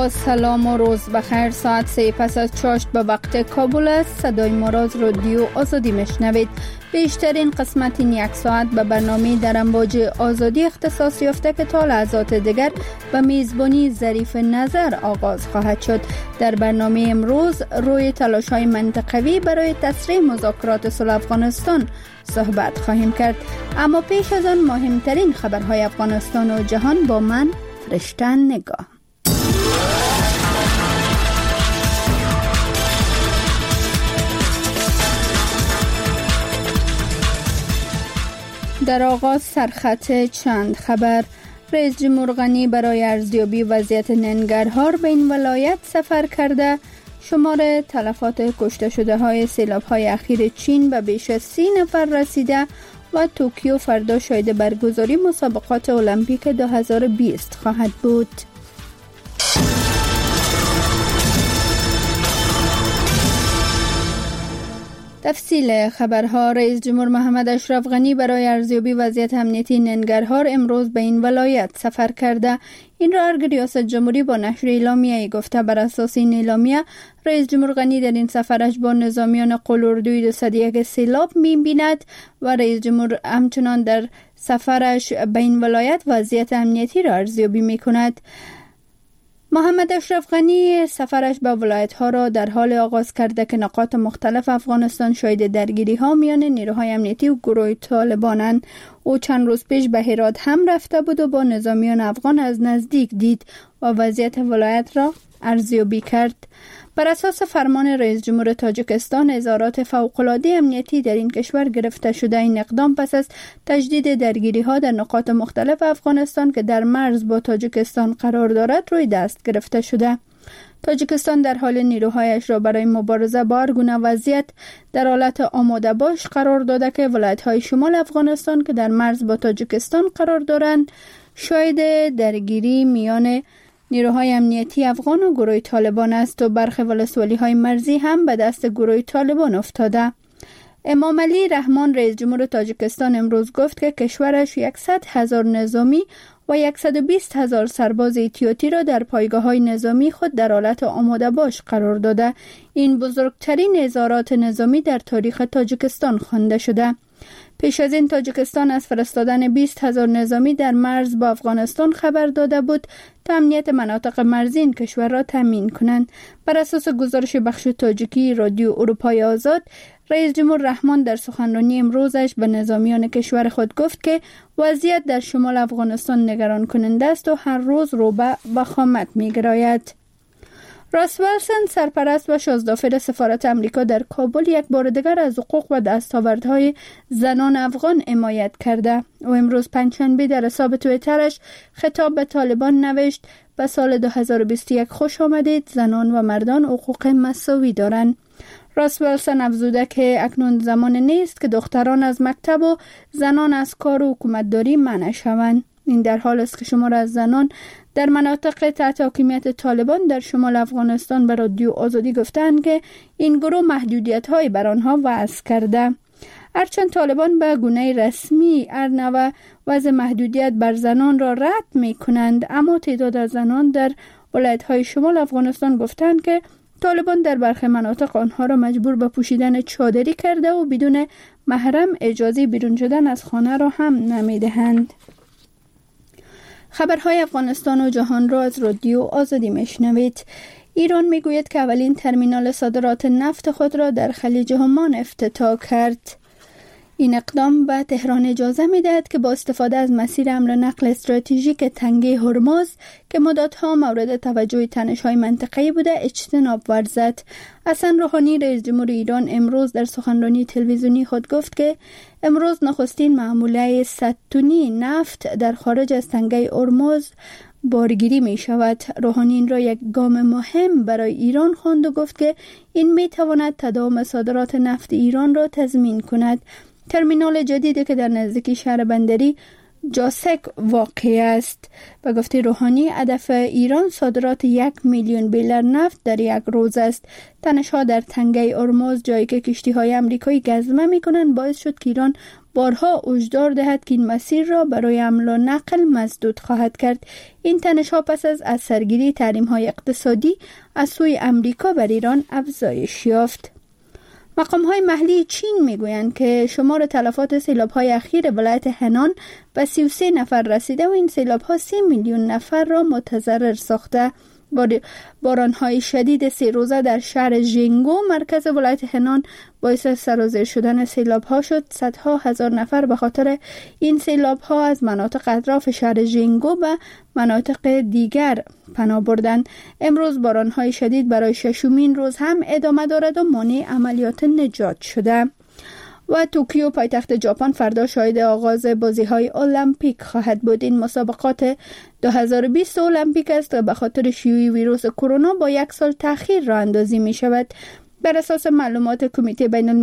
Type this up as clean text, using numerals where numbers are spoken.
با سلام و روز بخیر. ساعت 3 پس از چاشت به وقت کابل است. صدای ما را از رادیو آزادی میشنوید. بیشترین قسمت این یک ساعت به برنامه در امواج آزادی اختصاص یافته که تا لحظات دیگر به میزبانی ظریف نظر آغاز خواهد شد. در برنامه امروز روی تلاش‌های منطقوی برای تسریع مذاکرات صلح افغانستان صحبت خواهیم کرد. اما پیش از آن مهمترین خبرهای افغانستان و جهان با من فرشته نگاه. در آغاز سرخط چند خبر. رئیس جمهور غنی برای ارزیابی وضعیت ننگرهار به این ولایت سفر کرده. شمار تلفات کشته شده های سیلاب های اخیر چین به بیش از 30 نفر رسیده و توکیو فردا شاهد برگزاری مسابقات المپیک 2020 خواهد بود. تفصیل خبرها. رئیس جمهور محمد اشرف غنی برای ارزیابی وضعیت امنیتی ننگرهار امروز به این ولایت سفر کرده. این را ارگ ریاست جمهوری با نشر اعلامیه‌ای گفته. بر اساس این اعلامیه رئیس جمهور غنی در این سفرش با نظامیان قلوردوی 201 سیلاب می‌بیند و رئیس جمهور همچنان در سفرش به این ولایت وضعیت امنیتی را ارزیابی می‌کند. محمد اشرف غنی سفرش به ولایت‌ها را در حال آغاز کرده که نقاط مختلف افغانستان شاهد درگیری‌ها میان نیروهای امنیتی و گروه طالبانند. او چند روز پیش به هرات هم رفته بود و با نظامیان افغان از نزدیک دید و وضعیت ولایت را ارزیابی کرد. بر اساس فرمان رئیس جمهور تاجیکستان اظهارات فوق‌العاده امنیتی در این کشور گرفته شده. این اقدام پس از تجدید درگیری‌ها در نقاط مختلف افغانستان که در مرز با تاجیکستان قرار دارد روی دست گرفته شده. تاجیکستان در حال نیروهایش را برای مبارزه با هر گونه وضعیت در حالت آماده باش قرار داده که ولایت‌های شمال افغانستان که در مرز با تاجیکستان قرار دارند شاهد درگیری میان نیروهای امنیتی افغان و گروه طالبان است و برخی ولسوالی‌های مرزی هم به دست گروه طالبان افتاده. امام علی رحمان رئیس جمهور تاجیکستان امروز گفت که کشورش 100,000 نظامی و 120,000 سرباز احتیاطی را در پایگاه‌های نظامی خود در حالت آماده باش قرار داده. این بزرگترین اظهارات نظامی در تاریخ تاجیکستان خوانده شده. پیش از این تاجیکستان از فرستادن 20,000 نظامی در مرز با افغانستان خبر داده بود تا امنیت مناطق مرزی این کشور را تامین کنند. بر اساس گزارش بخش تاجیکی رادیو اروپای آزاد، رئیس جمهور رحمان در سخنرانی امروزش به نظامیان کشور خود گفت که وضعیت در شمال افغانستان نگران کننده است و هر روز رو به وخامت می‌گراید. راس ویلسون سرپرست و شازدافر سفارت امریکا در کابل یک بار دیگر از حقوق و دستاوردهای زنان افغان حمایت کرده. او امروز پنجشنبه در حساب توییترش خطاب به طالبان نوشت: به سال 2021 خوش آمدید. زنان و مردان حقوق مساوی دارند. راس ویلسون افزوده که اکنون زمان نیست که دختران از مکتب و زنان از کار و حکومتداری منع شوند. این در حال است که شمار از زنان در مناطق تحت حاکمیت طالبان در شمال افغانستان به رادیو آزادی گفتند که این گروه محدودیت‌های بر آنها وضع کرده. هرچند طالبان به گونه رسمی هر نوع وضع محدودیت بر زنان را رد می‌کنند، اما تعداد از زنان در ولایت‌های شمال افغانستان گفتند که طالبان در برخی مناطق آنها را مجبور به پوشیدن چادری کرده و بدون محرم اجازه بیرون شدن از خانه را هم نمی‌دهند. خبرهای افغانستان و جهان را از رادیو آزادی میشنوید. ایران میگوید که اولین ترمینال صادرات نفت خود را در خلیج عمان افتتاح کرد. این اقدام به تهران اجازه میدهد که با استفاده از مسیر حمل نقل استراتژیک تنگه هرمز که مدتها مورد توجه تنش‌های منطقه‌ای بوده اجتناب ورزد. حسن روحانی رئیس جمهور ایران امروز در سخنرانی تلویزیونی خود گفت که امروز نخستین معامله 100 تنی نفت در خارج از تنگه هرمز بارگیری می شود. روحانی این را یک گام مهم برای ایران خواند و گفت که این می تواند تداوم صادرات نفت ایران را تضمین کند. ترمینال جدیدی که در نزدیکی شهر بندری جاسک واقع است. به گفته روحانی هدف ایران صادرات 1,000,000 بیلر نفت در یک روز است. تنش‌ها در تنگه هرمز جایی که کشتی‌های آمریکایی گزمه می‌کنند باعث شد که ایران بارها هشدار دهد که این مسیر را برای حمل و نقل مسدود خواهد کرد. این تنش‌ها پس از سرگیری تحریم‌های اقتصادی از سوی امریکا بر ایران افزایش یافت. مقام‌های محلی چین میگویند که شمار تلفات سیلاب‌های اخیر ولایت هنان به 33 نفر رسیده و این سیلاب‌ها 3 میلیون نفر را متضرر ساخته. باران‌های شدید 3 روزه در شهر ژینگو مرکز ولایت هنان باعث سرازیر شدن سیلاب‌ها شد. صدها هزار نفر به خاطر این سیلاب‌ها از مناطق اطراف شهر ژینگو به مناطق دیگر پناه بردند. امروز باران‌های شدید برای ششمین روز هم ادامه دارد و مانع عملیات نجات شده. و توکیو پایتخت ژاپن فردا شاهد آغاز بازی‌های المپیک خواهد بود. این مسابقات 2020 المپیک است که به خاطر شیوع ویروس کرونا با 1 سال تأخیر راه اندازی می شود. بر اساس معلومات کمیته بین